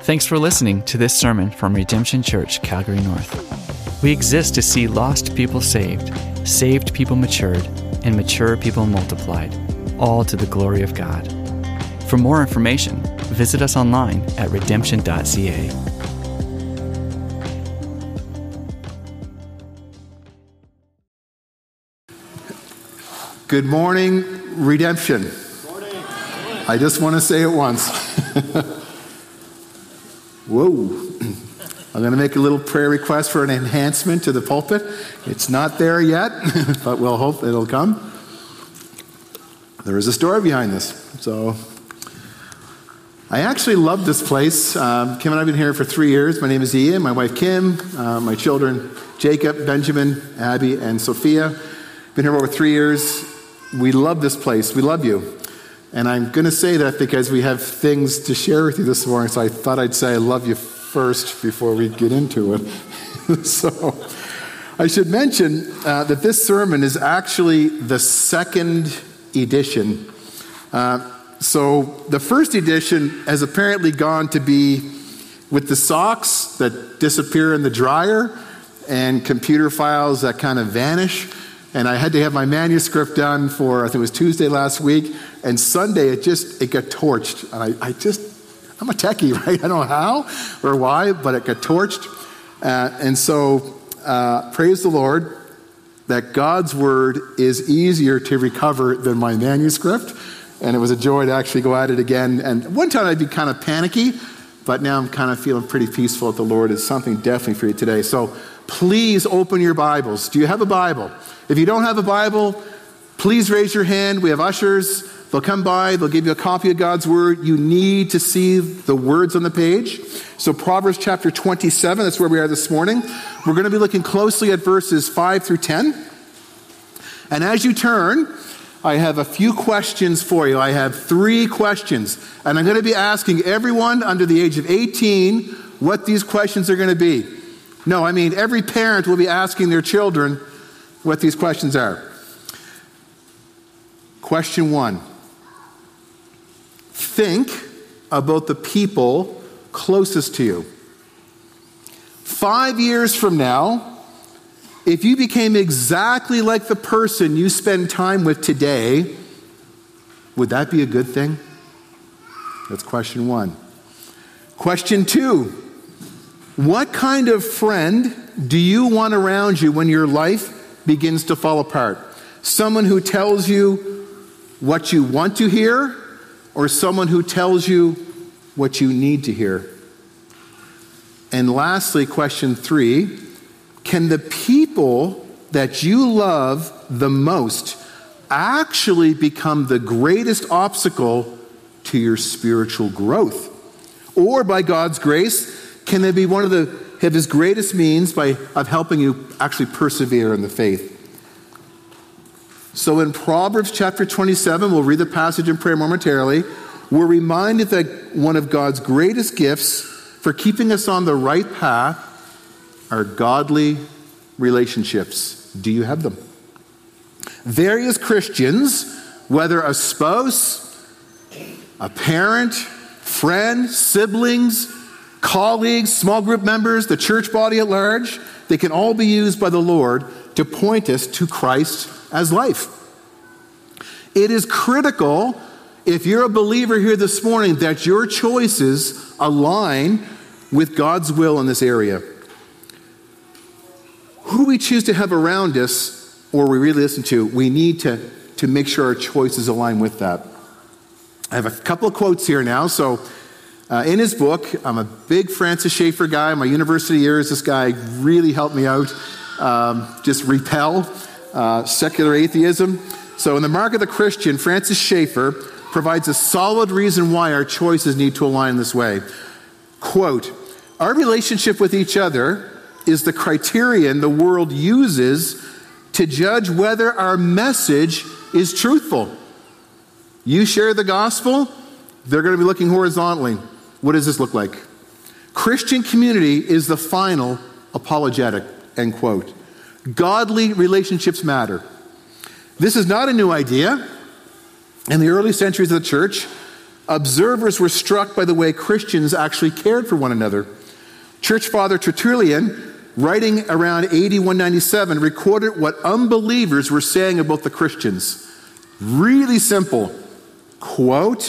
Thanks for listening to this sermon from Redemption Church, Calgary North. We exist to see lost people saved, saved people matured, and mature people multiplied, all to the glory of God. For more information, visit us online at redemption.ca. Good morning, Redemption. Good morning. I just want to say it once. Whoa. I'm going to make a little prayer request for an enhancement to the pulpit. It's not there yet, but we'll hope it'll come. There is a story behind this. So, I actually love this place. Kim and I have been here for 3 years. My name is Ian, my wife Kim, my children Jacob, Benjamin, Abby, and Sophia. Been here for over 3 years. We love this place. We love you. And I'm going to say that because we have things to share with you this morning, so I thought I'd say I love you first before we get into it. So I should mention that this sermon is actually the second edition. So the first edition has apparently gone to be with the socks that disappear in the dryer and computer files that kind of vanish. And I had to have my manuscript done for, I think it was Tuesday last week, and Sunday it got torched. And I'm a techie, right? I don't know how or why, but it got torched. And so praise the Lord that God's word is easier to recover than my manuscript. And it was a joy to actually go at it again. And one time I'd be kind of panicky, but now I'm kind of feeling pretty peaceful that the Lord is something definitely for you today. So please open your Bibles. Do you have a Bible? If you don't have a Bible, please raise your hand. We have ushers. They'll come by. They'll give you a copy of God's Word. You need to see the words on the page. So Proverbs chapter 27, that's where we are this morning. We're going to be looking closely at verses 5 through 10. And as you turn, I have a few questions for you. I have 3 questions. And I'm going to be asking everyone under the age of 18 what these questions are going to be. No, I mean every parent will be asking their children what these questions are. Question 1. Think about the people closest to you. 5 years from now, if you became exactly like the person you spend time with today, would that be a good thing? That's question 1. Question 2. What kind of friend do you want around you when your life begins to fall apart? Someone who tells you what you want to hear, or someone who tells you what you need to hear? And lastly, question 3, can the people that you love the most actually become the greatest obstacle to your spiritual growth? Or by God's grace, can they be one of his greatest means of helping you actually persevere in the faith? So in Proverbs chapter 27, we'll read the passage and pray momentarily. We're reminded that one of God's greatest gifts for keeping us on the right path are godly relationships. Do you have them? Various Christians, whether a spouse, a parent, friend, siblings, colleagues, small group members, the church body at large, they can all be used by the Lord to point us to Christ as life. It is critical, if you're a believer here this morning, that your choices align with God's will in this area. Who we choose to have around us, or we really listen to, we need to make sure our choices align with that. I have a couple of quotes here now. So in his book, I'm a big Francis Schaeffer guy. My university years, this guy really helped me out. Just repel secular atheism. So in The Mark of the Christian, Francis Schaeffer provides a solid reason why our choices need to align this way. Quote, our relationship with each other is the criterion the world uses to judge whether our message is truthful. You share the gospel, they're going to be looking horizontally. What does this look like? Christian community is the final apologetic, end quote. Godly relationships matter. This is not a new idea. In the early centuries of the church, Observers were struck by the way Christians actually cared for one another. Church Father Tertullian, writing around AD 197, recorded what unbelievers were saying about the Christians. Really simple. Quote,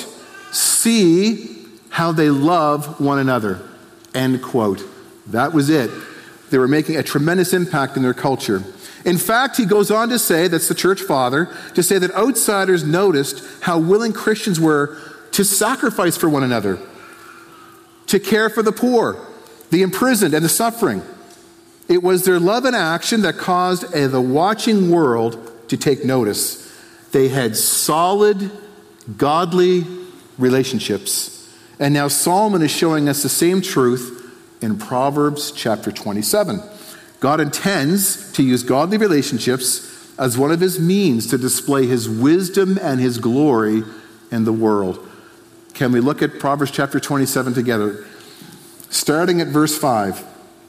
"See how they love one another." End quote. That was it. They were making a tremendous impact in their culture. In fact, he goes on to say, that's the church father, to say that outsiders noticed how willing Christians were to sacrifice for one another, to care for the poor, the imprisoned, and the suffering. It was their love and action that caused the watching world to take notice. They had solid, godly relationships. And now Solomon is showing us the same truth in Proverbs chapter 27. God intends to use godly relationships as one of his means to display his wisdom and his glory in the world. Can we look at Proverbs chapter 27 together? Starting at verse 5.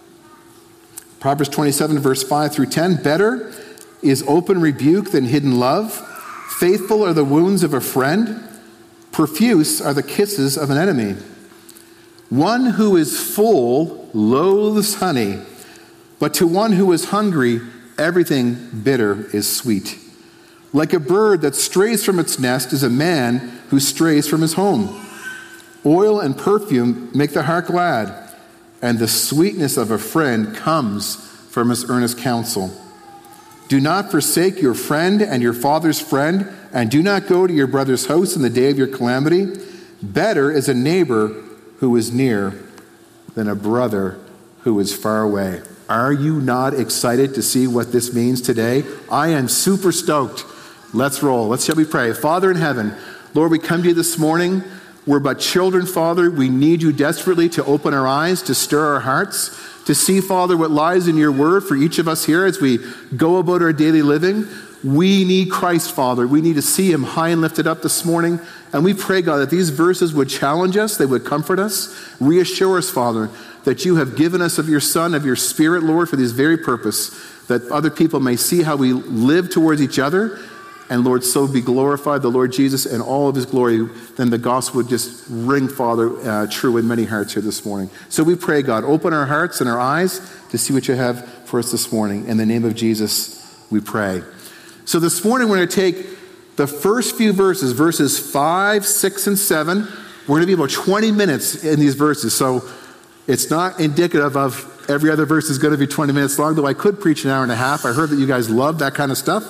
Proverbs 27, verse 5 through 10. "Better is open rebuke than hidden love. Faithful are the wounds of a friend. Profuse are the kisses of an enemy. One who is full loathes honey, but to one who is hungry, everything bitter is sweet. Like a bird that strays from its nest is a man who strays from his home. Oil and perfume make the heart glad, and the sweetness of a friend comes from his earnest counsel. Do not forsake your friend and your father's friend, and do not go to your brother's house in the day of your calamity. Better is a neighbor who is near than a brother who is far away." Are you not excited to see what this means today? I am super stoked. Let's roll. Shall we pray? Father in heaven, Lord, we come to you this morning. We're but children, Father. We need you desperately to open our eyes, to stir our hearts, to see, Father, what lies in your word for each of us here as we go about our daily living. We need Christ, Father. We need to see him high and lifted up this morning. And we pray, God, that these verses would challenge us, they would comfort us, reassure us, Father, that you have given us of your Son, of your Spirit, Lord, for this very purpose, that other people may see how we live towards each other. And Lord, so be glorified, the Lord Jesus, and all of his glory. Then the gospel would just ring, Father, true in many hearts here this morning. So we pray, God, open our hearts and our eyes to see what you have for us this morning. In the name of Jesus, we pray. So this morning we're going to take the first few verses, verses 5, 6, and 7. We're going to be about 20 minutes in these verses. So it's not indicative of every other verse is going to be 20 minutes long, though I could preach an hour and a half. I heard that you guys love that kind of stuff.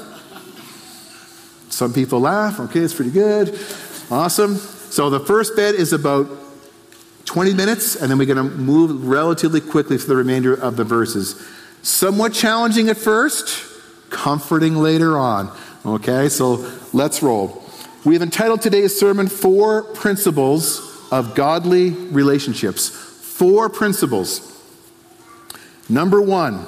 Some people laugh. Okay, it's pretty good. Awesome. So the first bit is about 20 minutes, and then we're going to move relatively quickly through the remainder of the verses. Somewhat challenging at first, comforting later on. Okay, so let's roll. We have entitled today's sermon, 4 Principles of Godly Relationships. 4 principles. Number 1,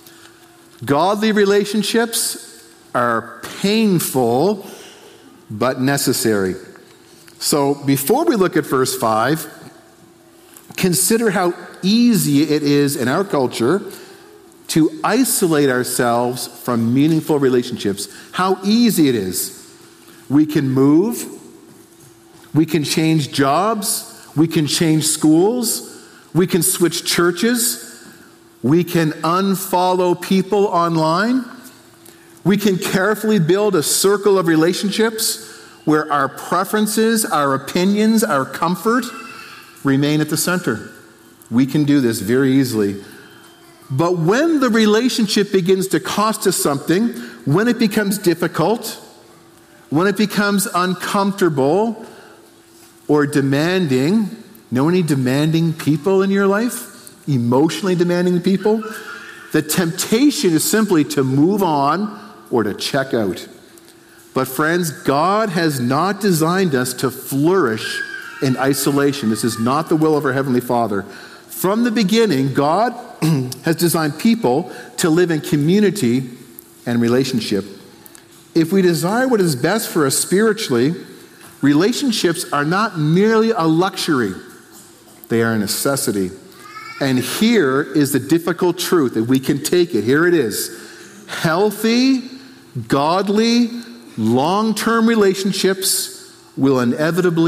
godly relationships are painful but necessary. So before we look at verse 5, consider how easy it is in our culture to isolate ourselves from meaningful relationships. How easy it is. We can move, we can change jobs, we can change schools, we can switch churches, we can unfollow people online. We can carefully build a circle of relationships where our preferences, our opinions, our comfort remain at the center. We can do this very easily. But when the relationship begins to cost us something, when it becomes difficult, when it becomes uncomfortable or demanding, know any demanding people in your life? Emotionally demanding people? The temptation is simply to move on or to check out. But friends, God has not designed us to flourish in isolation. This is not the will of our Heavenly Father. From the beginning, God has designed people to live in community and relationship. If we desire what is best for us spiritually, relationships are not merely a luxury. They are a necessity. And here is the difficult truth, that we can take it. Here it is. Healthy, godly, long-term relationships will inevitably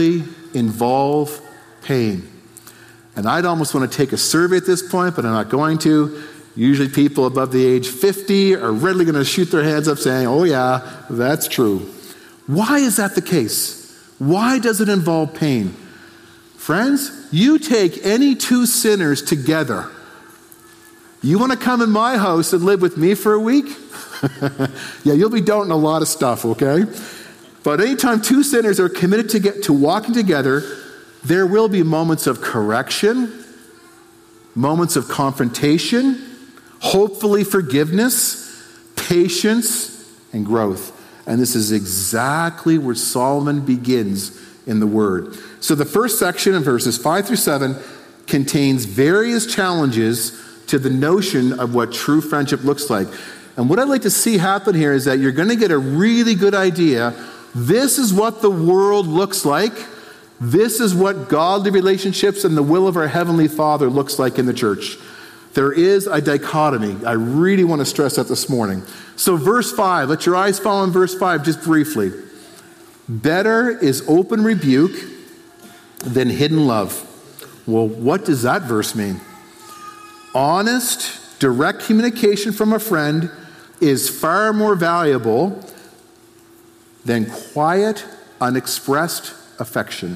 involve pain. And I'd almost want to take a survey at this point, but I'm not going to. Usually people above the age 50 are readily going to shoot their hands up saying, oh yeah, that's true. Why is that the case? Why does it involve pain? Friends, you take any two sinners together. You want to come in my house and live with me for a week? Yeah, you'll be doubting a lot of stuff, okay? But anytime two sinners are committed to walking together, there will be moments of correction, moments of confrontation, hopefully forgiveness, patience, and growth. And this is exactly where Solomon begins in the Word. So the first section in verses 5 through 7 contains various challenges to the notion of what true friendship looks like. And what I'd like to see happen here is that you're going to get a really good idea. This is what the world looks like. This is what godly relationships and the will of our Heavenly Father looks like in the church. There is a dichotomy. I really want to stress that this morning. So verse 5, let your eyes fall on verse 5 just briefly. Better is open rebuke than hidden love. Well, what does that verse mean? Honest, direct communication from a friend is far more valuable than quiet, unexpressed affection.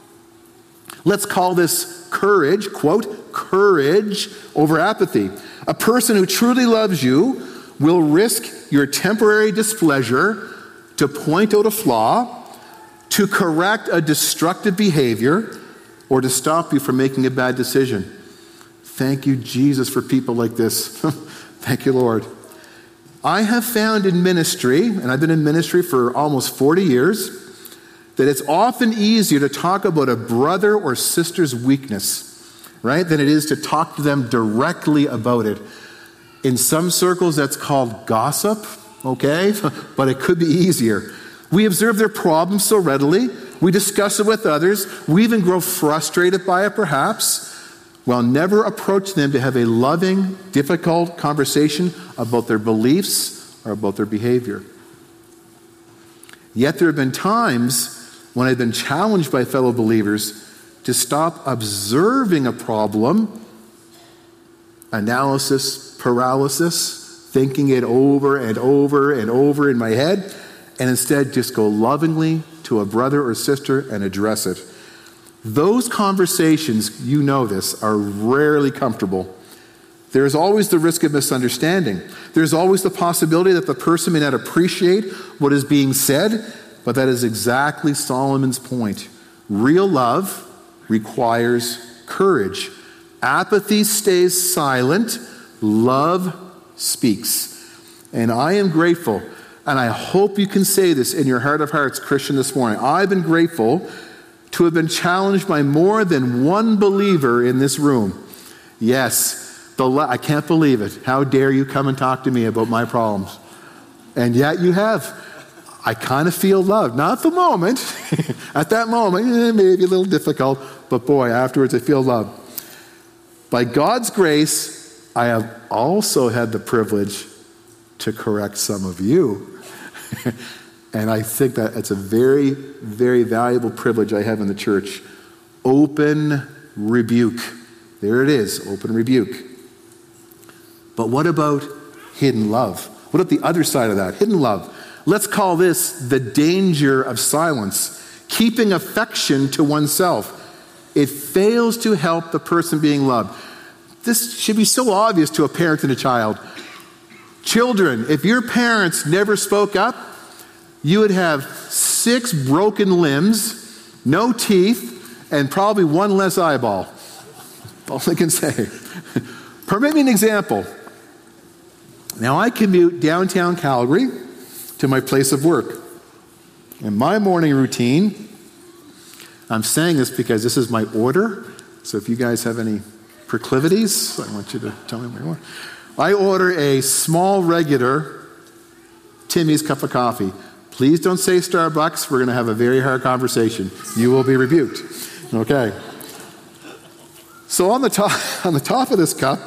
Let's call this courage, quote, courage over apathy. A person who truly loves you will risk your temporary displeasure to point out a flaw, to correct a destructive behavior, or to stop you from making a bad decision. Thank you, Jesus, for people like this. Thank you, Lord. I have found in ministry, and I've been in ministry for almost 40 years, that it's often easier to talk about a brother or sister's weakness, right, than it is to talk to them directly about it. In some circles, that's called gossip, okay? But it could be easier. We observe their problems so readily. We discuss it with others. We even grow frustrated by it, perhaps, while never approach them to have a loving, difficult conversation about their beliefs or about their behavior. Yet there have been times when I've been challenged by fellow believers to stop observing a problem, analysis, paralysis, thinking it over and over and over in my head, and instead just go lovingly to a brother or sister and address it. Those conversations, you know this, are rarely comfortable. There is always the risk of misunderstanding. There's always the possibility that the person may not appreciate what is being said, but that is exactly Solomon's point. Real love requires courage. Apathy stays silent. Love speaks. And I am grateful, and I hope you can say this in your heart of hearts, Christian, this morning. I've been grateful to have been challenged by more than one believer in this room. Yes, I can't believe it. How dare you come and talk to me about my problems? And yet you have. I kind of feel loved. Not at the moment. At that moment, maybe a little difficult, but boy, afterwards I feel loved. By God's grace, I have also had the privilege to correct some of you. And I think that it's a very, very valuable privilege I have in the church. Open rebuke. There it is, open rebuke. But what about hidden love? What about the other side of that? Hidden love. Let's call this the danger of silence. Keeping affection to oneself. It fails to help the person being loved. This should be so obvious to a parent and a child. Children, if your parents never spoke up, you would have 6 broken limbs, no teeth, and probably 1 less eyeball. All I can say. Permit me an example. Now I commute downtown Calgary to my place of work. In my morning routine, I'm saying this because this is my order, so if you guys have any proclivities, I want you to tell me what you want. I order a small regular Timmy's cup of coffee. Please don't say Starbucks. We're going to have a very hard conversation. You will be rebuked. Okay. So on the top of this cup,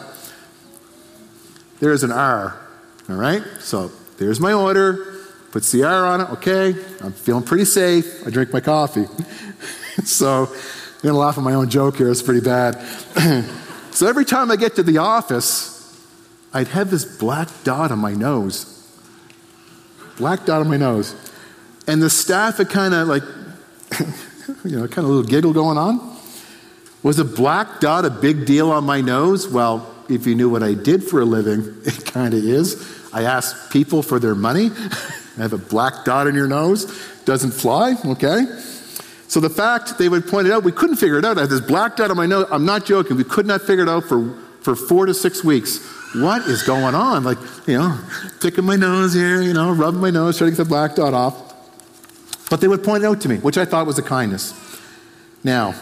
there's an R. All right? So there's my order. Puts the R on it. Okay. I'm feeling pretty safe. I drink my coffee. So I'm going to laugh at my own joke here. It's pretty bad. So every time I get to the office, I'd have this black dot on my nose. Black dot on my nose. And the staff had kind of like, kind of a little giggle going on. Was a black dot a big deal on my nose? Well, if you knew what I did for a living, it kind of is. I ask people for their money. I have a black dot on your nose. Doesn't fly, okay? So the fact they would point it out, we couldn't figure it out. I had this black dot on my nose. I'm not joking. We could not figure it out for 4 to 6 weeks. What is going on? Like, picking my nose here, rubbing my nose, trying to get the black dot off. But they would point it out to me, which I thought was a kindness. Now,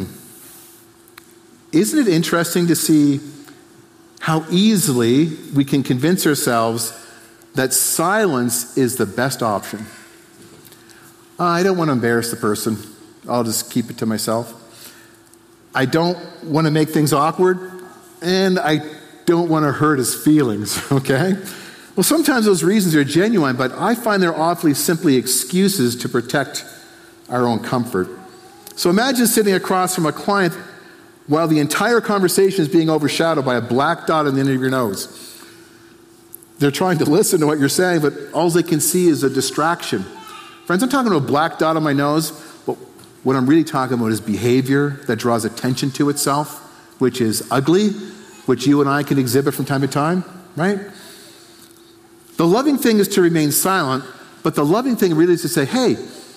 isn't it interesting to see how easily we can convince ourselves that silence is the best option? I don't want to embarrass the person. I'll just keep it to myself. I don't want to make things awkward, and I don't want to hurt his feelings, okay? Well, sometimes those reasons are genuine, but I find they're awfully simply excuses to protect our own comfort. So imagine sitting across from a client while the entire conversation is being overshadowed by a black dot on the end of your nose. They're trying to listen to what you're saying, but all they can see is a distraction. Friends, I'm talking about a black dot on my nose, but what I'm really talking about is behavior that draws attention to itself, which is ugly, which you and I can exhibit from time to time, right? The loving thing is to remain silent, but the loving thing really is to say, hey,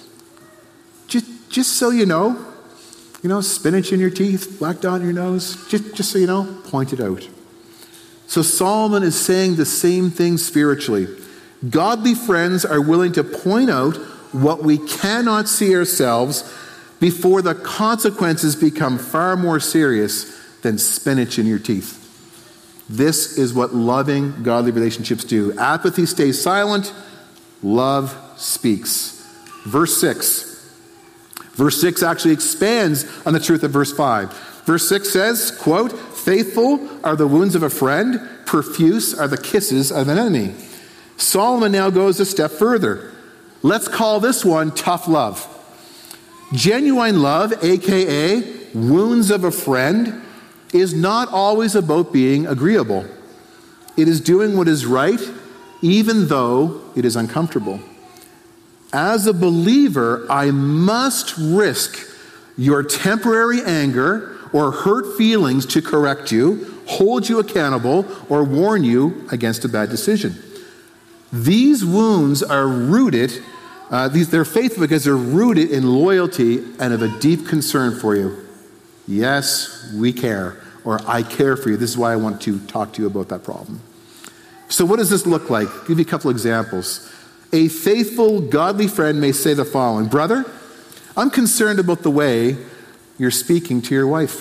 just so you know, spinach in your teeth, black dot in your nose, just so you know, point it out. So Solomon is saying the same thing spiritually. Godly friends are willing to point out what we cannot see ourselves before the consequences become far more serious than spinach in your teeth. This is what loving, godly relationships do. Apathy stays silent. Love speaks. Verse 6. Verse 6 actually expands on the truth of verse 5. Verse 6 says, quote, "Faithful are the wounds of a friend, profuse are the kisses of an enemy." Solomon now goes a step further. Let's call this one tough love. Genuine love, aka wounds of a friend, is not always about being agreeable. It is doing what is right, even though it is uncomfortable. As a believer, I must risk your temporary anger or hurt feelings to correct you, hold you accountable, or warn you against a bad decision. These wounds are rooted, they're faithful because they're rooted in loyalty and of a deep concern for you. Yes, we care, or I care for you. This is why I want to talk to you about that problem. So what does this look like? I'll give you a couple examples. A faithful, godly friend may say the following: "Brother, I'm concerned about the way you're speaking to your wife.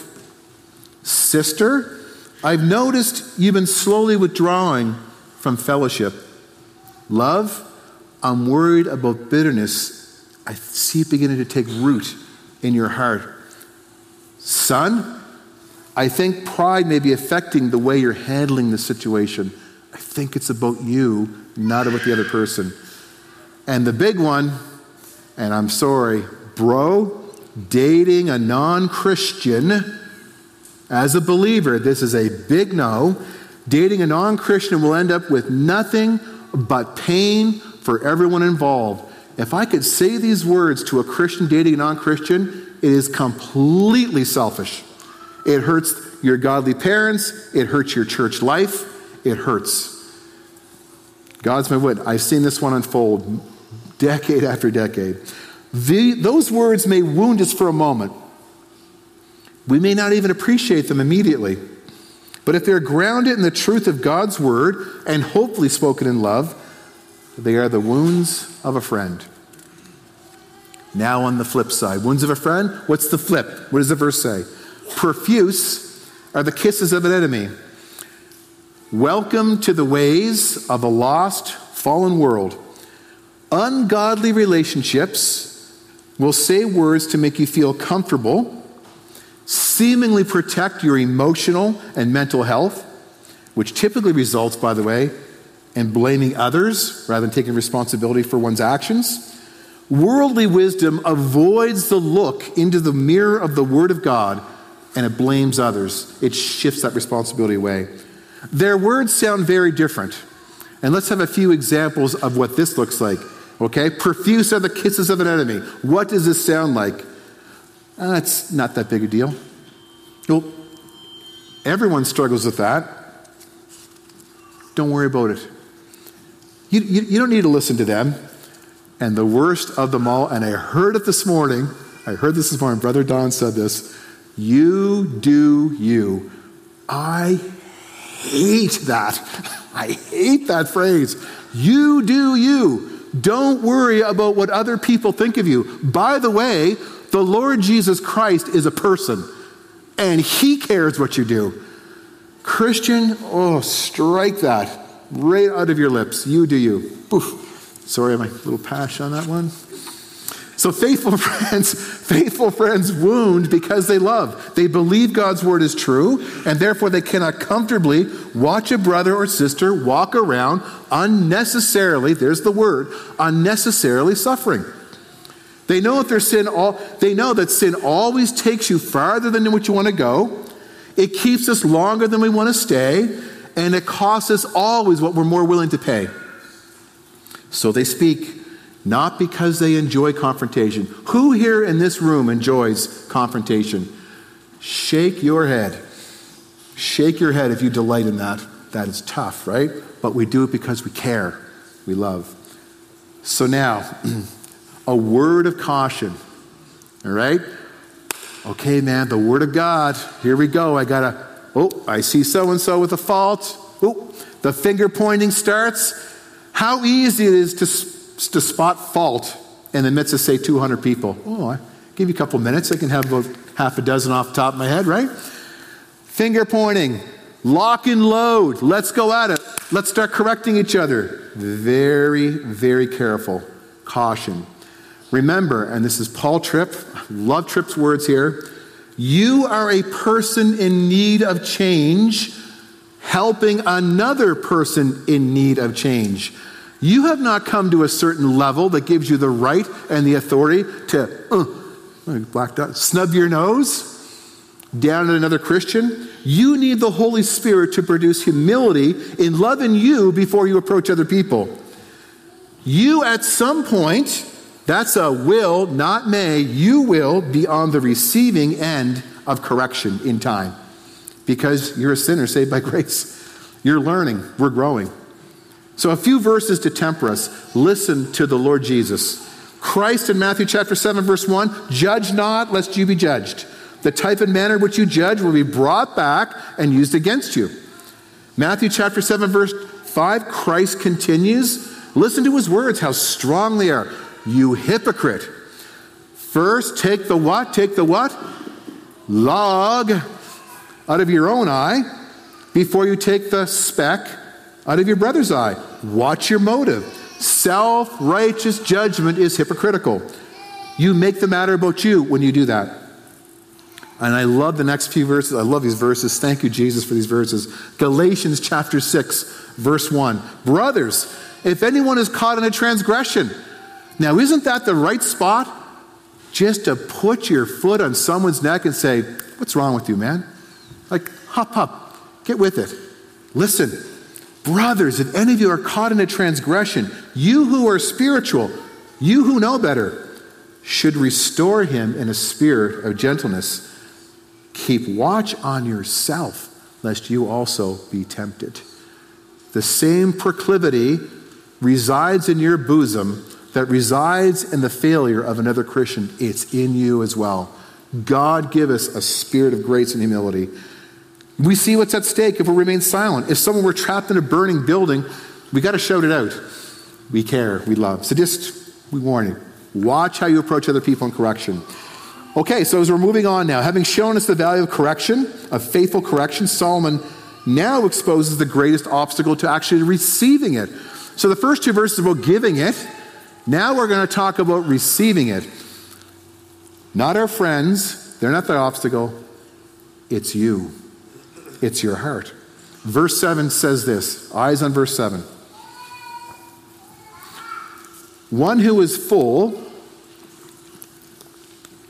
Sister, I've noticed you've been slowly withdrawing from fellowship. Love, I'm worried about bitterness. I see it beginning to take root in your heart. Son, I think pride may be affecting the way you're handling the situation. I think it's about you, not about the other person." And the big one, and I'm sorry, bro, dating a non-Christian as a believer, this is a big no. Dating a non-Christian will end up with nothing but pain for everyone involved. If I could say these words to a Christian dating a non-Christian, it is completely selfish. It hurts your godly parents. It hurts your church life. It hurts. God's my witness. I've seen this one unfold decade after decade. Those words may wound us for a moment. We may not even appreciate them immediately. But if they're grounded in the truth of God's word and hopefully spoken in love, they are the wounds of a friend. Now on the flip side, wounds of a friend, what's the flip? What does the verse say? Profuse are the kisses of an enemy. Welcome to the ways of a lost, fallen world. Ungodly relationships will say words to make you feel comfortable, seemingly protect your emotional and mental health, which typically results, by the way, in blaming others rather than taking responsibility for one's actions, Worldly wisdom avoids the look into the mirror of the Word of God, and it blames others. It shifts that responsibility away. Their words sound very different. And let's have a few examples of what this looks like. Okay? Profuse are the kisses of an enemy. What does this sound like? It's not that big a deal. Well, everyone struggles with that. Don't worry about it. You don't need to listen to them. And the worst of them all, and I heard this this morning, Brother Don said this, you do you. I hate that. I hate that phrase. You do you. Don't worry about what other people think of you. By the way, the Lord Jesus Christ is a person, and he cares what you do. Christian, strike that right out of your lips. You do you. Oof. Sorry, my little pash on that one. So faithful friends wound because they love. They believe God's word is true, and therefore they cannot comfortably watch a brother or sister walk around unnecessarily, there's the word, unnecessarily suffering. They know that sin always takes you farther than what you want to go. It keeps us longer than we want to stay, and it costs us always what we're more willing to pay. So they speak, not because they enjoy confrontation. Who here in this room enjoys confrontation? Shake your head. Shake your head if you delight in that. That is tough, right? But we do it because we care. We love. So now, a word of caution. All right? Okay, man, the word of God. Here we go. I see so-and-so with a fault. The finger pointing starts. How easy it is to spot fault in the midst of, say, 200 people. I give you a couple minutes. I can have about half a dozen off the top of my head, right? Finger pointing. Lock and load. Let's go at it. Let's start correcting each other. Very, very careful. Caution. Remember, and this is Paul Tripp. I love Tripp's words here. You are a person in need of change, helping another person in need of change. You have not come to a certain level that gives you the right and the authority to snub your nose down at another Christian. You need the Holy Spirit to produce humility in love in you before you approach other people. You at some point, that's a will, not may, you will be on the receiving end of correction in time. Because you're a sinner saved by grace. You're learning. We're growing. So a few verses to temper us. Listen to the Lord Jesus. Christ in Matthew chapter 7, verse 1, judge not, lest you be judged. The type and manner which you judge will be brought back and used against you. Matthew chapter 7, verse 5, Christ continues. Listen to his words, how strong they are. You hypocrite. First, take the what? Take the what? Log out of your own eye before you take the speck out of your brother's eye. Watch your motive. Self-righteous judgment is hypocritical. You make the matter about you when you do that. And I love the next few verses. I love these verses. Thank you, Jesus, for these verses. Galatians chapter 6, verse 1. Brothers, if anyone is caught in a transgression. Now, isn't that the right spot? Just to put your foot on someone's neck and say, what's wrong with you, man? Like, hop up. Get with it. Listen. Brothers, if any of you are caught in a transgression, you who are spiritual, you who know better, should restore him in a spirit of gentleness. Keep watch on yourself, lest you also be tempted. The same proclivity resides in your bosom that resides in the failure of another Christian. It's in you as well. God give us a spirit of grace and humility. We see what's at stake if we remain silent. If someone were trapped in a burning building, we got to shout it out. We care, we love. So we warn you. Watch how you approach other people in correction. Okay, so as we're moving on now, having shown us the value of correction, of faithful correction, Solomon now exposes the greatest obstacle to actually receiving it. So the first two verses are about giving it. Now we're going to talk about receiving it. Not our friends. They're not the obstacle. It's you. It's your heart. Verse 7 says this. Eyes on verse 7. One who is full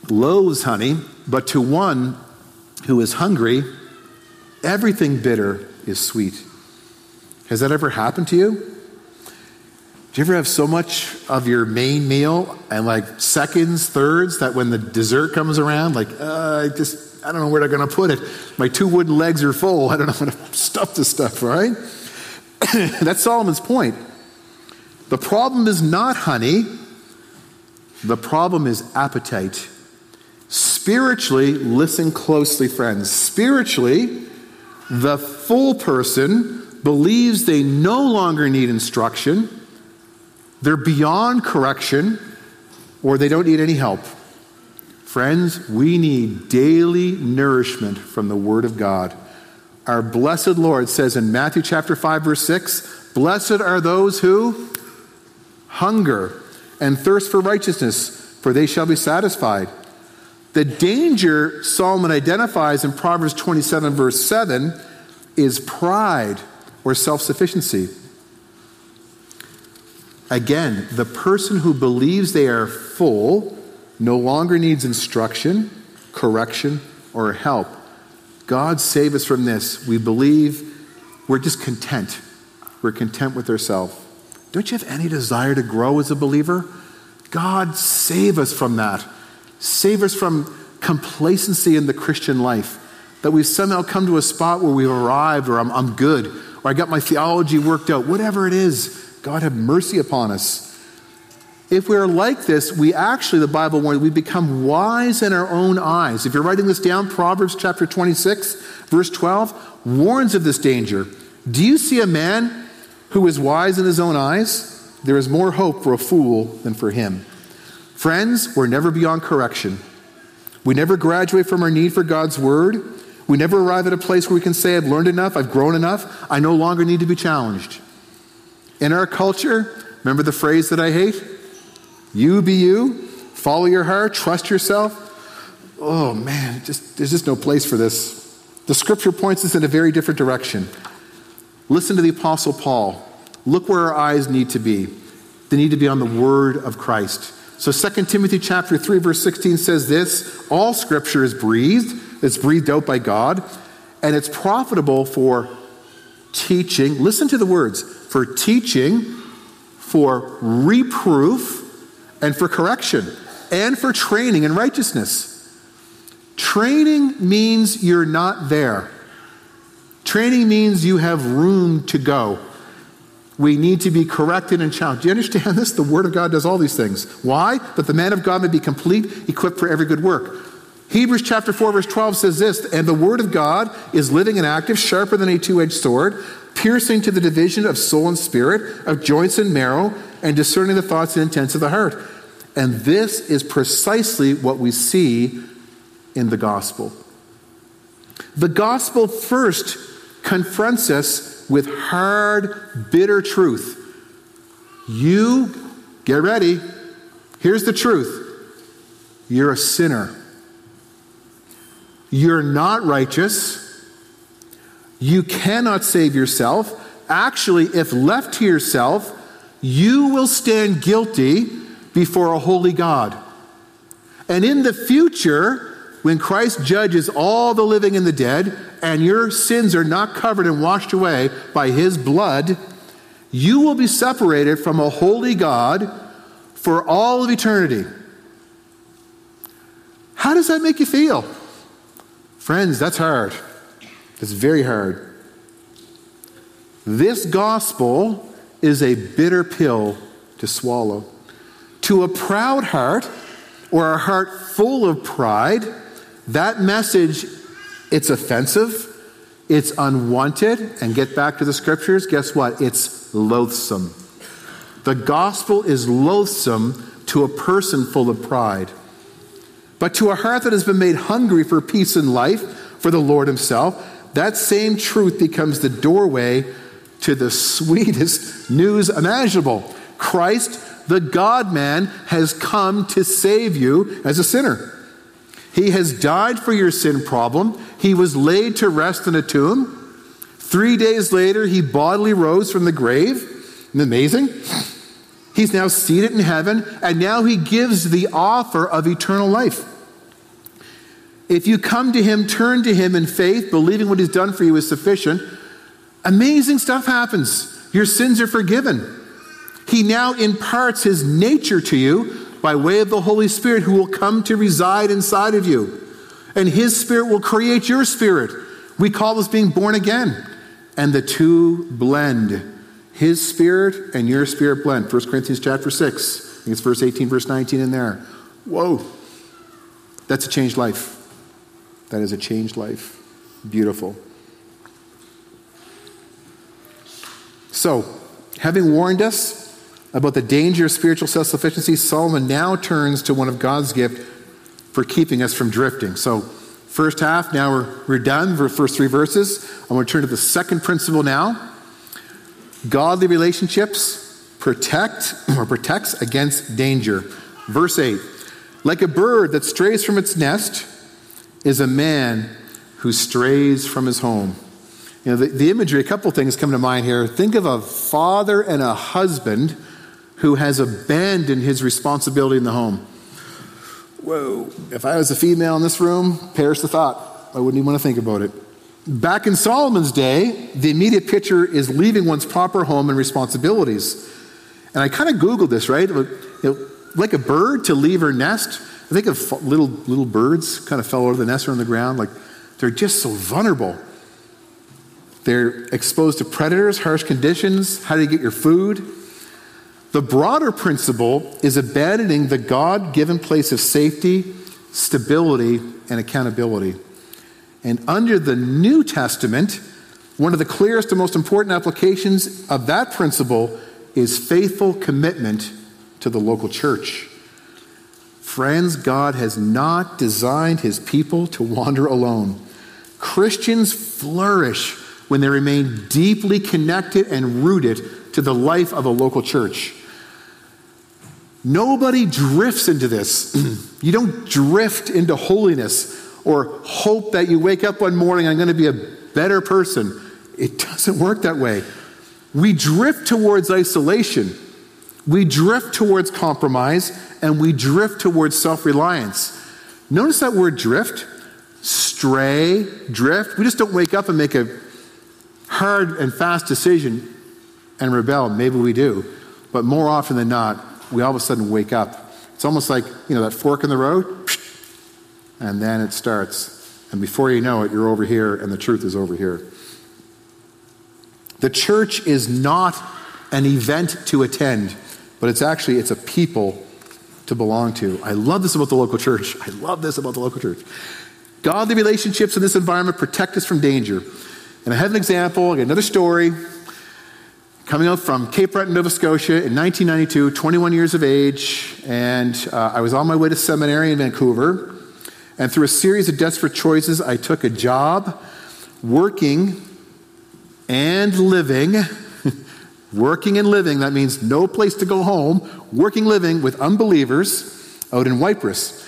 loathes honey, but to one who is hungry, everything bitter is sweet. Has that ever happened to you? Do you ever have so much of your main meal and like seconds, thirds, that when the dessert comes around, like, I don't know where they're going to put it. My 2 wooden legs are full. I don't know how to stuff this stuff, right? That's Solomon's point. The problem is not honey. The problem is appetite. Spiritually, listen closely, friends. Spiritually, the full person believes they no longer need instruction, they're beyond correction, or they don't need any help. Friends, we need daily nourishment from the Word of God. Our blessed Lord says in Matthew chapter 5, verse 6, "Blessed are those who hunger and thirst for righteousness, for they shall be satisfied." The danger Solomon identifies in Proverbs 27, verse 7, is pride or self-sufficiency. Again, the person who believes they are full no longer needs instruction, correction, or help. God save us from this. We believe we're just content. We're content with ourselves. Don't you have any desire to grow as a believer? God save us from that. Save us from complacency in the Christian life. That we've somehow come to a spot where we've arrived, or I'm good, or I got my theology worked out. Whatever it is, God have mercy upon us. If we're like this, we actually, the Bible warns, we become wise in our own eyes. If you're writing this down, Proverbs chapter 26, verse 12, warns of this danger. Do you see a man who is wise in his own eyes? There is more hope for a fool than for him. Friends, we're never beyond correction. We never graduate from our need for God's word. We never arrive at a place where we can say, I've learned enough, I've grown enough, I no longer need to be challenged. In our culture, remember the phrase that I hate? You be you, follow your heart, trust yourself. Oh man, there's just no place for this. The scripture points us in a very different direction. Listen to the Apostle Paul. Look where our eyes need to be. They need to be on the word of Christ. So 2 Timothy chapter 3, verse 16 says this, all scripture is breathed, it's breathed out by God, and it's profitable for teaching. Listen to the words, for teaching, for reproof, and for correction, and for training in righteousness. Training means you're not there. Training means you have room to go. We need to be corrected and challenged. Do you understand this? The Word of God does all these things. Why? That the man of God may be complete, equipped for every good work. Hebrews chapter 4, verse 12 says this, and the Word of God is living and active, sharper than a two-edged sword, piercing to the division of soul and spirit, of joints and marrow, and discerning the thoughts and intents of the heart. And this is precisely what we see in the gospel. The gospel first confronts us with hard, bitter truth. You, get ready, here's the truth. You're a sinner. You're not righteous. You cannot save yourself. Actually, if left to yourself, you will stand guilty before a holy God. And in the future, when Christ judges all the living and the dead, and your sins are not covered and washed away by his blood, you will be separated from a holy God for all of eternity. How does that make you feel? Friends, that's hard. It's very hard. This gospel is a bitter pill to swallow. To a proud heart, or a heart full of pride, that message, it's offensive, it's unwanted, and get back to the scriptures, guess what? It's loathsome. The gospel is loathsome to a person full of pride. But to a heart that has been made hungry for peace and life, for the Lord himself, that same truth becomes the doorway to the sweetest news imaginable. Christ, the God-man, has come to save you as a sinner. He has died for your sin problem. He was laid to rest in a tomb. 3 days later, he bodily rose from the grave. Isn't it amazing? He's now seated in heaven, and now he gives the offer of eternal life. If you come to him, turn to him in faith, believing what he's done for you is sufficient, amazing stuff happens. Your sins are forgiven. He now imparts his nature to you by way of the Holy Spirit, who will come to reside inside of you. And his spirit will create your spirit. We call this being born again. And the two blend. His spirit and your spirit blend. 1 Corinthians chapter 6. I think it's verse 18, verse 19 in there. Whoa. That's a changed life. That is a changed life. Beautiful. So, having warned us about the danger of spiritual self-sufficiency, Solomon now turns to one of God's gift for keeping us from drifting. So, first half, now we're done for the first 3 verses. I'm going to turn to the second principle now. Godly relationships protects against danger. Verse 8, like a bird that strays from its nest is a man who strays from his home. You know, the imagery, a couple things come to mind here. Think of a father and a husband who has abandoned his responsibility in the home. Whoa, if I was a female in this room, perish the thought. I wouldn't even want to think about it. Back in Solomon's day, the immediate picture is leaving one's proper home and responsibilities. And I kind of Googled this, right? Like a bird to leave her nest. I think of little birds kind of fell out of the nest or on the ground. Like, they're just so vulnerable. They're exposed to predators, harsh conditions. How do you get your food? The broader principle is abandoning the God-given place of safety, stability, and accountability. And under the New Testament, one of the clearest and most important applications of that principle is faithful commitment to the local church. Friends, God has not designed his people to wander alone. Christians flourish when they remain deeply connected and rooted to the life of a local church. Nobody drifts into this. You don't drift into holiness or hope that you wake up one morning, I'm going to be a better person. It doesn't work that way. We drift towards isolation. We drift towards compromise, and we drift towards self-reliance. Notice that word drift, stray, drift. We just don't wake up and make a hard and fast decision and rebel. Maybe we do. But more often than not, we all of a sudden wake up. It's almost like, that fork in the road, and then it starts. And before you know it, you're over here, and the truth is over here. The church is not an event to attend, but it's a people to belong to. I love this about the local church. Godly relationships in this environment protect us from danger. And I have an example, I got another story. Coming out from Cape Breton, Nova Scotia in 1992, 21 years of age, and I was on my way to seminary in Vancouver, and through a series of desperate choices, I took a job working and living. Working and living, that means no place to go home, living with unbelievers out in Cyprus.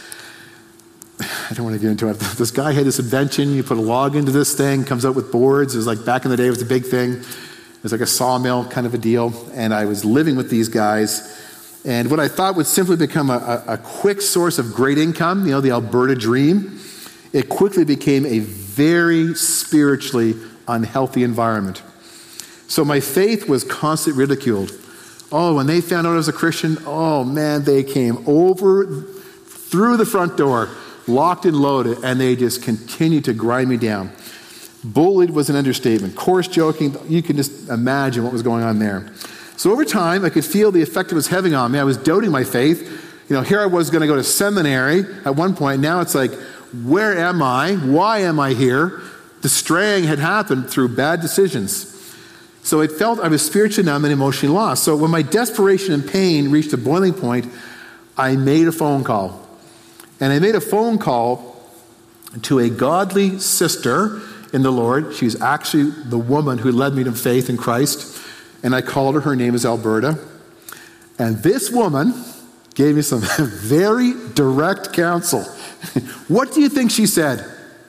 I don't want to get into it. This guy had this invention, you put a log into this thing, comes out with boards. It was like back in the day, it was a big thing. It was like a sawmill kind of a deal, and I was living with these guys, and what I thought would simply become a quick source of great income, the Alberta dream, it quickly became a very spiritually unhealthy environment. So my faith was constantly ridiculed. Oh, when they found out I was a Christian, oh man, they came over through the front door, locked and loaded, and they just continued to grind me down. Bullied was an understatement. Coarse joking, you can just imagine what was going on there. So over time, I could feel the effect it was having on me. I was doubting my faith. Here I was going to go to seminary at one point. Now it's like, where am I? Why am I here? The straying had happened through bad decisions. So it felt I was spiritually numb and emotionally lost. So when my desperation and pain reached a boiling point, I made a phone call. And I made a phone call to a godly sister in the Lord. She's actually the woman who led me to faith in Christ. And I called her. Her name is Alberta. And this woman gave me some very direct counsel. What do you think she said?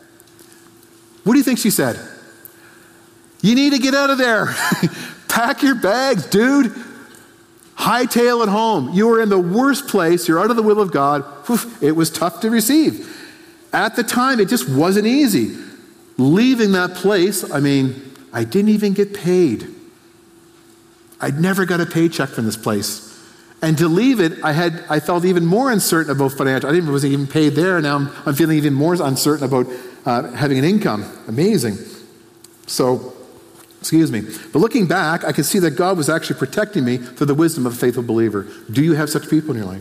What do you think she said? You need to get out of there. Pack your bags, dude. Hightail it home. You are in the worst place. You're out of the will of God. It was tough to receive. At the time, it just wasn't easy. Leaving that place, I didn't even get paid. I'd never got a paycheck from this place. And to leave it, I felt even more uncertain about financial. I wasn't even paid there. Now I'm feeling even more uncertain about having an income. Amazing. So, excuse me. But looking back, I can see that God was actually protecting me through the wisdom of a faithful believer. Do you have such people in your life?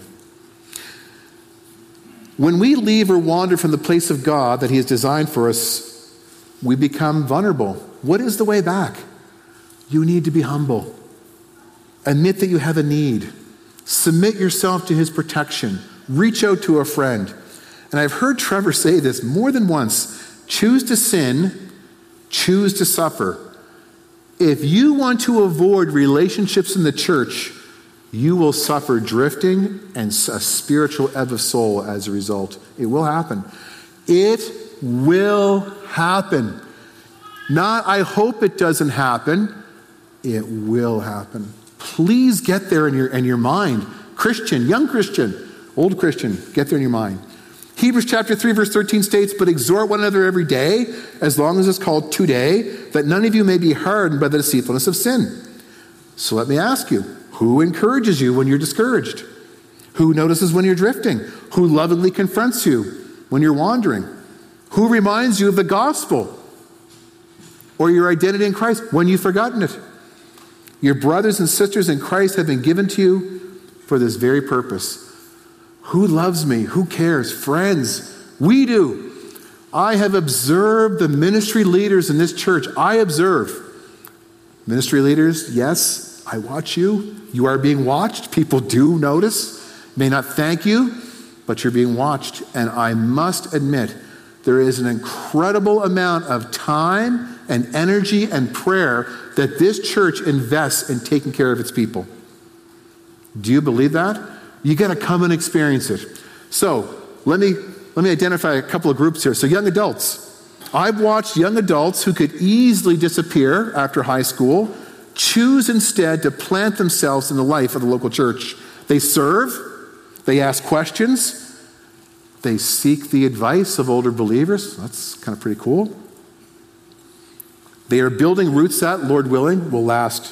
When we leave or wander from the place of God that He has designed for us, we become vulnerable. What is the way back? You need to be humble. Admit that you have a need. Submit yourself to His protection. Reach out to a friend. And I've heard Trevor say this more than once. Choose to sin, choose to suffer. If you want to avoid relationships in the church, you will suffer drifting and a spiritual ebb of soul as a result. It will happen. It will happen. Not, I hope it doesn't happen. It will happen. Please get there in your mind. Christian, young Christian, old Christian, get there in your mind. Hebrews chapter 3 verse 13 states, but exhort one another every day, as long as it's called today, that none of you may be hardened by the deceitfulness of sin. So let me ask you, who encourages you when you're discouraged? Who notices when you're drifting? Who lovingly confronts you when you're wandering? Who reminds you of the gospel or your identity in Christ when you've forgotten it? Your brothers and sisters in Christ have been given to you for this very purpose. Who loves me? Who cares? Friends, we do. I have observed the ministry leaders in this church. I observe. Ministry leaders, yes, I watch you. You are being watched. People do notice. May not thank you, but you're being watched. And I must admit, there is an incredible amount of time and energy and prayer that this church invests in taking care of its people. Do you believe that? You got to come and experience it. So let me identify a couple of groups here. So young adults. I've watched young adults who could easily disappear after high school choose instead to plant themselves in the life of the local church. They serve, they ask questions, they seek the advice of older believers. That's kind of pretty cool. They are building roots that, Lord willing, will last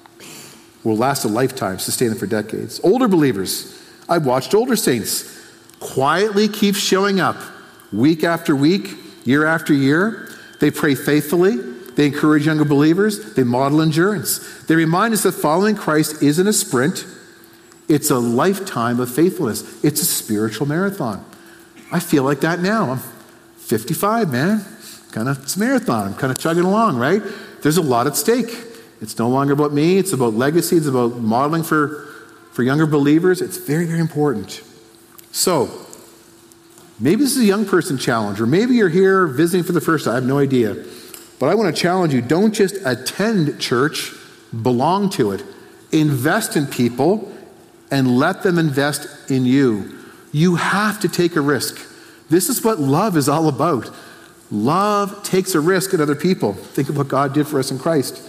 a lifetime, sustain it for decades. Older believers, I've watched older saints quietly keep showing up week after week, year after year. They pray faithfully. They encourage younger believers. They model endurance. They remind us that following Christ isn't a sprint. It's a lifetime of faithfulness. It's a spiritual marathon. I feel like that now. I'm 55, man. It's a marathon. I'm kind of chugging along, right? There's a lot at stake. It's no longer about me. It's about legacy. It's about modeling for younger believers. It's very, very important. So, maybe this is a young person challenge, or maybe you're here visiting for the first time. I have no idea. But I want to challenge you, don't just attend church, belong to it. Invest in people and let them invest in you. You have to take a risk. This is what love is all about. Love takes a risk at other people. Think of what God did for us in Christ.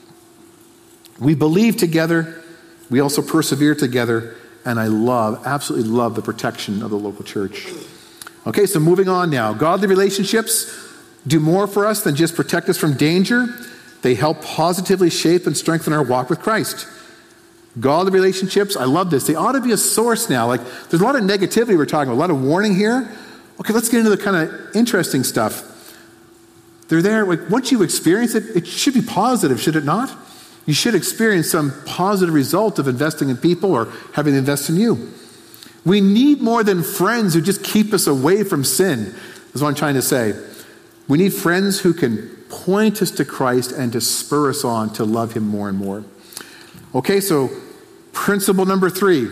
We believe together. We also persevere together. And I absolutely love the protection of the local church. Okay, so moving on now. Godly relationships do more for us than just protect us from danger. They help positively shape and strengthen our walk with Christ. Godly relationships, I love this. They ought to be a source now. Like, there's a lot of negativity we're talking about, a lot of warning here. Okay, let's get into the kind of interesting stuff. They're there. Like, once you experience it, it should be positive, should it not? You should experience some positive result of investing in people or having them invest in you. We need more than friends who just keep us away from sin, is what I'm trying to say. We need friends who can point us to Christ and to spur us on to love Him more and more. Okay, so principle number 3.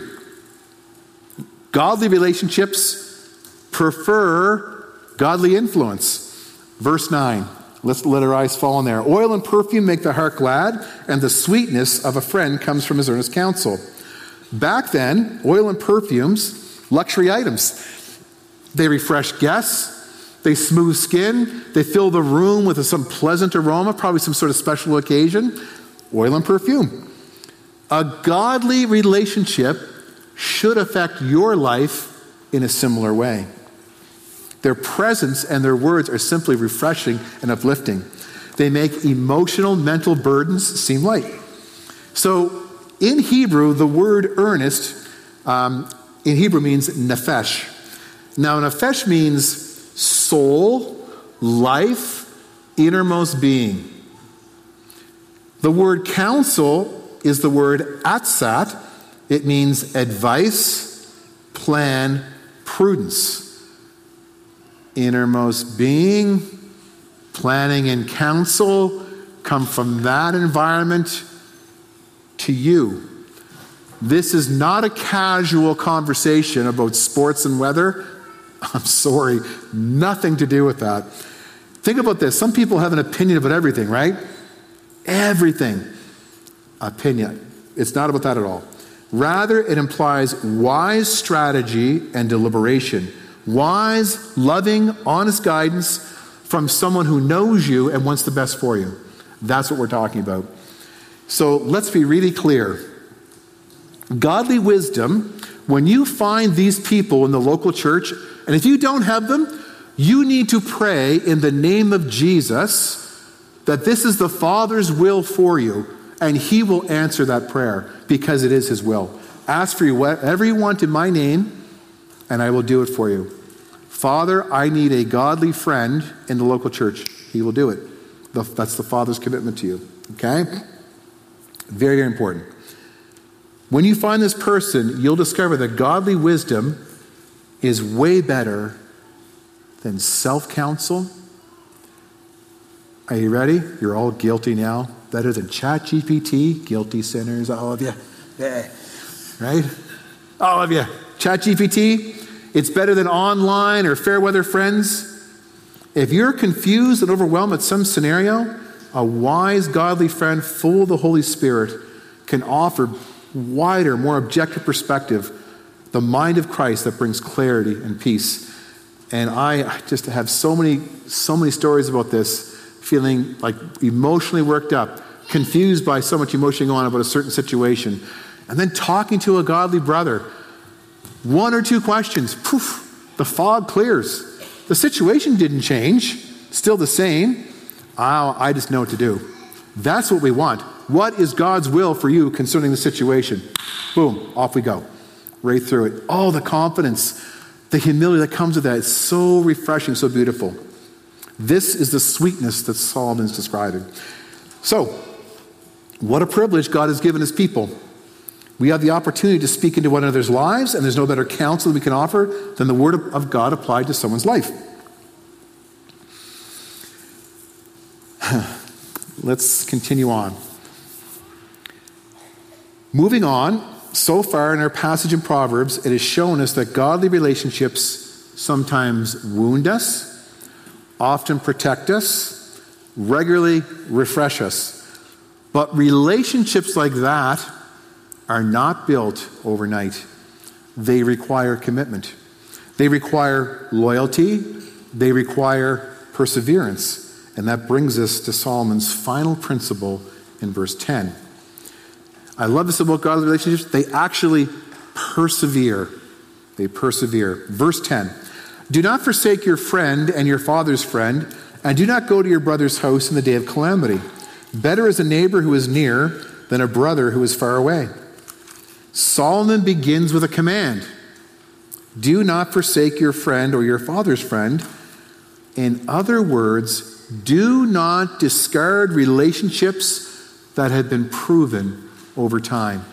Godly relationships prefer godly influence. Verse 9. Let's let our eyes fall on there. Oil and perfume make the heart glad, and the sweetness of a friend comes from his earnest counsel. Back then, oil and perfumes, luxury items. They refresh guests. They smooth skin. They fill the room with some pleasant aroma, probably some sort of special occasion. Oil and perfume. A godly relationship should affect your life in a similar way. Their presence and their words are simply refreshing and uplifting. They make emotional, mental burdens seem light. So in Hebrew, the word earnest in Hebrew means nephesh. Now, nephesh means soul, life, innermost being. The word counsel is the word atzat. It means advice, plan, prudence. Innermost being, planning and counsel come from that environment to you. This is not a casual conversation about sports and weather. I'm sorry, nothing to do with that. Think about this. Some people have an opinion about everything, right? Everything. Opinion. It's not about that at all. Rather, it implies wise strategy and deliberation. Wise, loving, honest guidance from someone who knows you and wants the best for you. That's what we're talking about. So let's be really clear. Godly wisdom, when you find these people in the local church, and if you don't have them, you need to pray in the name of Jesus that this is the Father's will for you, and He will answer that prayer because it is His will. Ask for whatever you want in my name, and I will do it for you. Father, I need a godly friend in the local church. He will do it. That's the Father's commitment to you. Okay? Very, very important. When you find this person, you'll discover that godly wisdom is way better than self-counsel. Are you ready? You're all guilty now. Better than ChatGPT. Guilty sinners, all of you. Yeah. Right? All of you. ChatGPT. It's better than online or fair weather friends. If you're confused and overwhelmed at some scenario, a wise, godly friend full of the Holy Spirit can offer wider, more objective perspective, the mind of Christ that brings clarity and peace. And I just have so many stories about this, feeling like emotionally worked up, confused by so much emotion going on about a certain situation. And then talking to a godly brother, one or two questions, poof, the fog clears. The situation didn't change, still the same. I just know what to do. That's what we want. What is God's will for you concerning the situation? Boom, off we go. Right through it. Oh, the confidence, the humility that comes with that. It's so refreshing, so beautiful. This is the sweetness that Solomon is describing. So, what a privilege God has given His people. We have the opportunity to speak into one another's lives, and there's no better counsel that we can offer than the Word of God applied to someone's life. Let's continue on. Moving on, so far in our passage in Proverbs, it has shown us that godly relationships sometimes wound us, often protect us, regularly refresh us. But relationships like that are not built overnight. They require commitment. They require loyalty. They require perseverance. And that brings us to Solomon's final principle in verse 10. I love this about godly relationships. They actually persevere. They persevere. Verse 10. Do not forsake your friend and your father's friend, and do not go to your brother's house in the day of calamity. Better is a neighbor who is near than a brother who is far away. Solomon begins with a command. Do not forsake your friend or your father's friend. In other words, do not discard relationships that have been proven over time.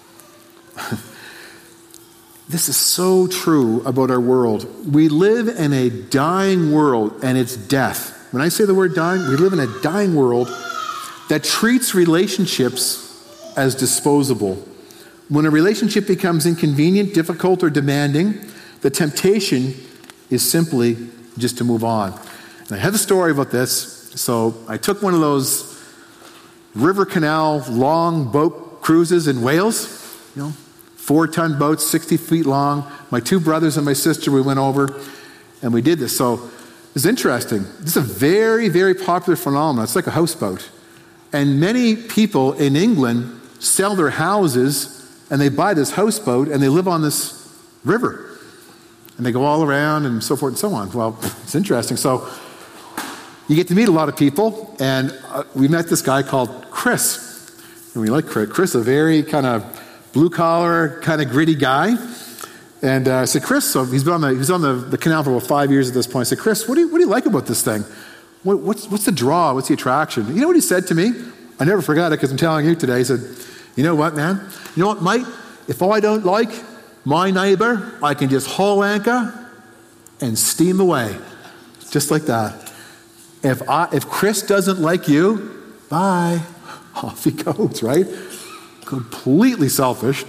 This is so true about our world. We live in a dying world, and it's death. When I say the word dying, we live in a dying world that treats relationships as disposable. When a relationship becomes inconvenient, difficult, or demanding, the temptation is simply just to move on. And I have a story about this. So I took one of those river canal long boat cruises in Wales, 4-ton boats, 60 feet long. My two brothers and my sister, we went over and we did this. So it's interesting. This is a very, very popular phenomenon. It's like a houseboat. And many people in England sell their houses and they buy this houseboat and they live on this river. And they go all around and so forth and so on. Well, it's interesting. So you get to meet a lot of people, and we met this guy called Chris. And we like Chris. Chris, a very kind of blue-collar, kind of gritty guy. And I said, Chris, so he's on the canal for about 5 years at this point. I said, Chris, what do you like about this thing? What's the draw? What's the attraction? You know what he said to me? I never forgot it because I'm telling you today. He said, you know what, man? You know what, mate? If I don't like my neighbor, I can just haul anchor and steam away. Just like that. If Chris doesn't like you, bye. Off he goes, right? Completely selfish.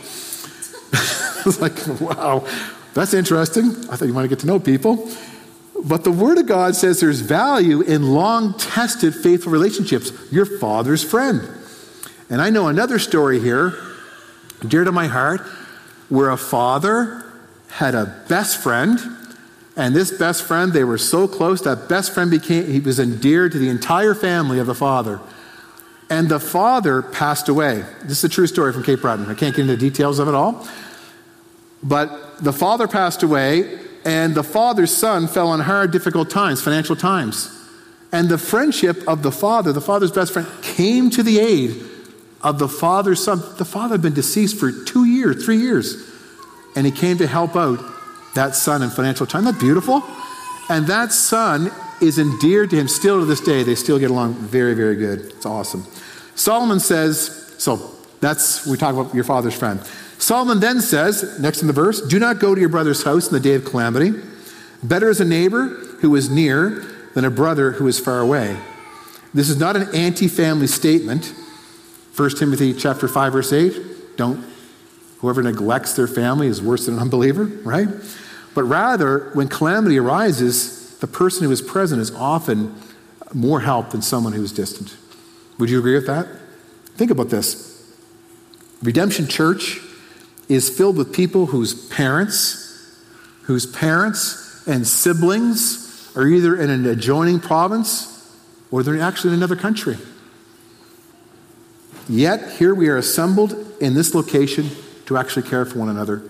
It's like, wow, that's interesting. I thought you wanted to get to know people. But the Word of God says there's value in long-tested, faithful relationships. Your father's friend. And I know another story here, dear to my heart, where a father had a best friend, and this best friend, they were so close, that best friend he was endeared to the entire family of the father. And the father passed away. This is a true story from Cape Breton. I can't get into the details of it all. But the father passed away, and the father's son fell on hard, difficult times, financial times. And the friendship of the father's best friend, came to the aid of the father's son. The father had been deceased for 2 years, 3 years. And he came to help out that son in financial time. Isn't that beautiful? And that son is endeared to him still to this day. They still get along very, very good. It's awesome. Solomon says, we talk about your father's friend. Solomon then says, next in the verse, do not go to your brother's house in the day of calamity. Better is a neighbor who is near than a brother who is far away. This is not an anti-family statement. 1 Timothy chapter 5, verse 8, whoever neglects their family is worse than an unbeliever, right? But rather, when calamity arises, the person who is present is often more help than someone who is distant. Would you agree with that? Think about this. Redemption Church is filled with people whose parents and siblings are either in an adjoining province or they're actually in another country. Yet, here we are assembled in this location to actually care for one another.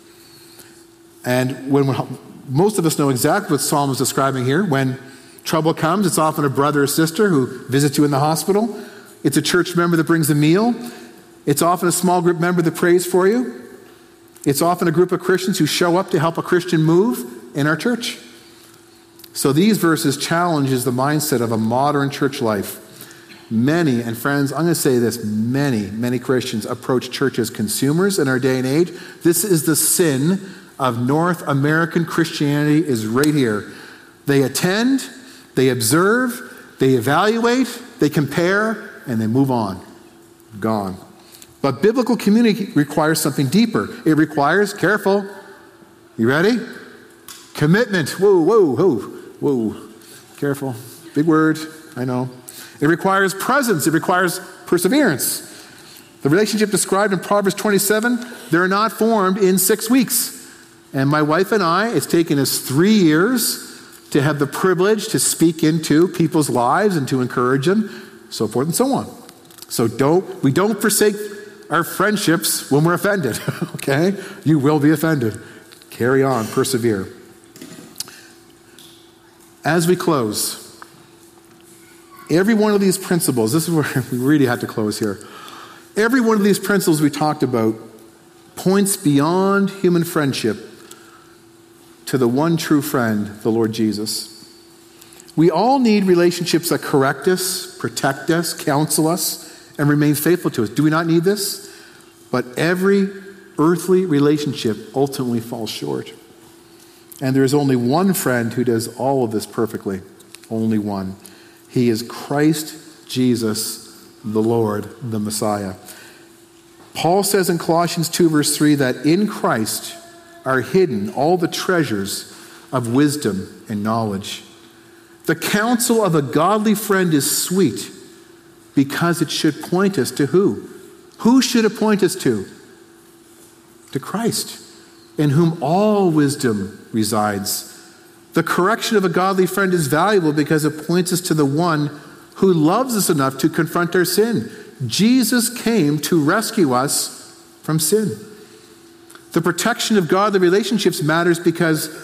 And when most of us know exactly what Solomon is describing here. When trouble comes, it's often a brother or sister who visits you in the hospital. It's a church member that brings a meal. It's often a small group member that prays for you. It's often a group of Christians who show up to help a Christian move in our church. So these verses challenges the mindset of a modern church life. Many, and friends, I'm going to say this, many Christians approach church as consumers in our day and age. This is the sin of North American Christianity, is right here. They attend, they observe, they evaluate, they compare, and they move on. Gone. But biblical community requires something deeper. It requires, careful, you ready? Commitment. Whoa. Careful. Big word, I know. It requires presence. It requires perseverance. The relationship described in Proverbs 27, they're not formed in 6 weeks. And my wife and I, it's taken us 3 years to have the privilege to speak into people's lives and to encourage them, so forth and so on. So we don't forsake our friendships when we're offended, okay? You will be offended. Carry on, persevere. As we close, every one of these principles, this is where we really had to close here. Every one of these principles we talked about points beyond human friendship to the one true friend, the Lord Jesus. We all need relationships that correct us, protect us, counsel us, and remain faithful to us. Do we not need this? But every earthly relationship ultimately falls short. And there is only one friend who does all of this perfectly. Only one. He is Christ Jesus, the Lord, the Messiah. Paul says in Colossians 2, verse 3, that in Christ are hidden all the treasures of wisdom and knowledge. The counsel of a godly friend is sweet because it should point us to who? Who should it point us to? To Christ, in whom all wisdom resides. The correction of a godly friend is valuable because it points us to the one who loves us enough to confront our sin. Jesus came to rescue us from sin. The protection of godly relationships matters because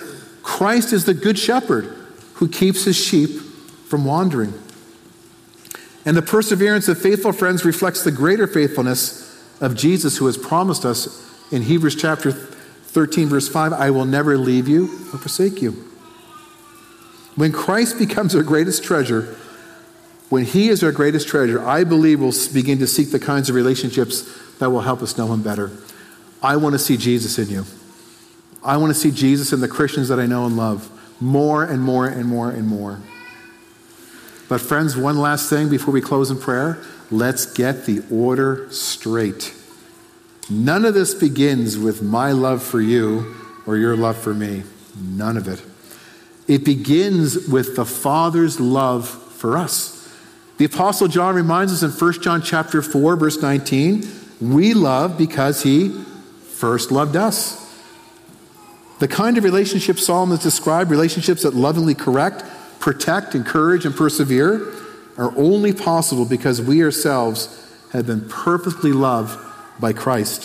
Christ is the good shepherd who keeps his sheep from wandering. And the perseverance of faithful friends reflects the greater faithfulness of Jesus, who has promised us in Hebrews chapter 13, verse 5, I will never leave you or forsake you. When Christ becomes our greatest treasure, when he is our greatest treasure, I believe we'll begin to seek the kinds of relationships that will help us know him better. I want to see Jesus in you. I want to see Jesus in the Christians that I know and love more and more and more and more. But friends, one last thing before we close in prayer. Let's get the order straight. None of this begins with my love for you or your love for me. None of it. It begins with the Father's love for us. The Apostle John reminds us in 1 John chapter 4, verse 19, we love because he first loved us. The kind of relationship Psalm has described, relationships that lovingly correct, protect, encourage, and persevere, are only possible because we ourselves have been perfectly loved by Christ.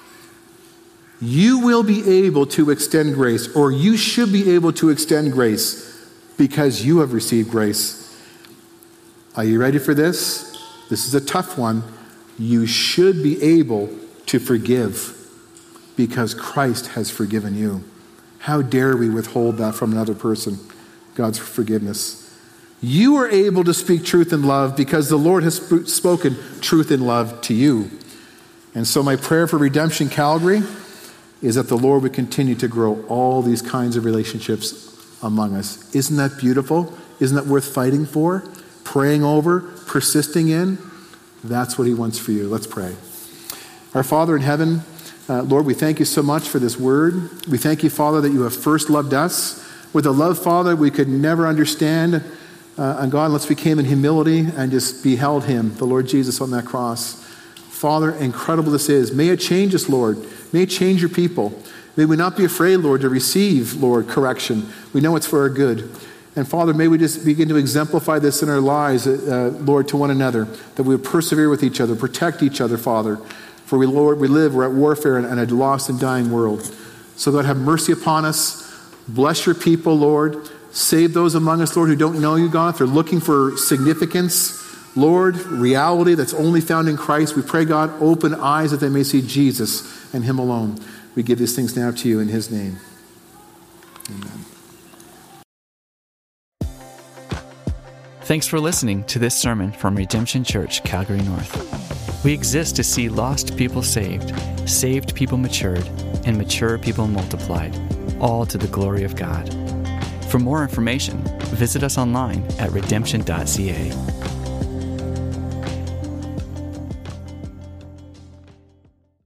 You will be able to extend grace, or you should be able to extend grace because you have received grace. Are you ready for this? This is a tough one. You should be able to forgive because Christ has forgiven you. How dare we withhold that from another person? God's forgiveness. You are able to speak truth in love because the Lord has spoken truth in love to you. And so my prayer for Redemption Calgary is that the Lord would continue to grow all these kinds of relationships among us. Isn't that beautiful? Isn't that worth fighting for? Praying over, persisting in? That's what he wants for you. Let's pray. Our Father in heaven, Lord, we thank you so much for this word. We thank you, Father, that you have first loved us with a love, Father, we could never understand. And God, let's we came in humility and just beheld him, the Lord Jesus, on that cross. Father, incredible this is. May it change us, Lord. May it change your people. May we not be afraid, Lord, to receive, Lord, correction. We know it's for our good. And Father, may we just begin to exemplify this in our lives, Lord, to one another, that we would persevere with each other, protect each other, Father. For we, Lord, we're at warfare in a lost and dying world. So God, have mercy upon us. Bless your people, Lord. Save those among us, Lord, who don't know you, God. If they're looking for significance, Lord, reality that's only found in Christ, we pray, God, open eyes that they may see Jesus and him alone. We give these things now to you in his name. Amen. Thanks for listening to this sermon from Redemption Church, Calgary North. We exist to see lost people saved, saved people matured, and mature people multiplied, all to the glory of God. For more information, visit us online at redemption.ca.